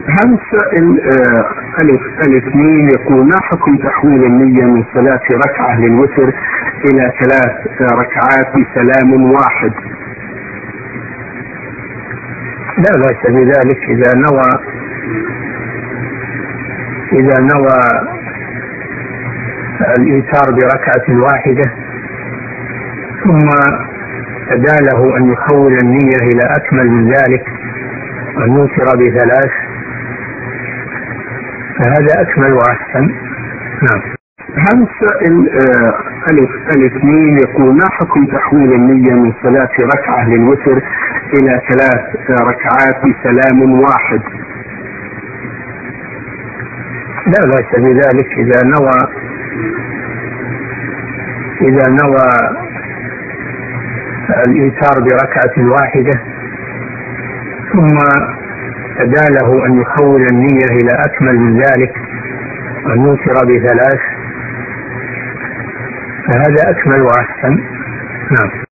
هل سائل ألف ميم يقول ما حكم تحويل النية من صلاة ركعة للوتر إلى 3 ركعات بسلام واحد؟ لا بأس بذلك إذا نوى الإيتار بركعة واحدة ثم أداله أن يحول النية إلى أكمل من ذلك أن يوتر ب3 فهذا أكمل وأحسن. نعم. هل سائل ألف ميم يقول ما حكم تحويل النية من صلاة ركعة للوتر إلى 3 ركعات بسلام واحد؟ لا بأس بذلك إذا نوى الإيتار بركعة واحدة ثم أداله أن يحول النية إلى أكمل من ذلك أن يوتر ب3 فهذا أكمل وأحسن. نعم.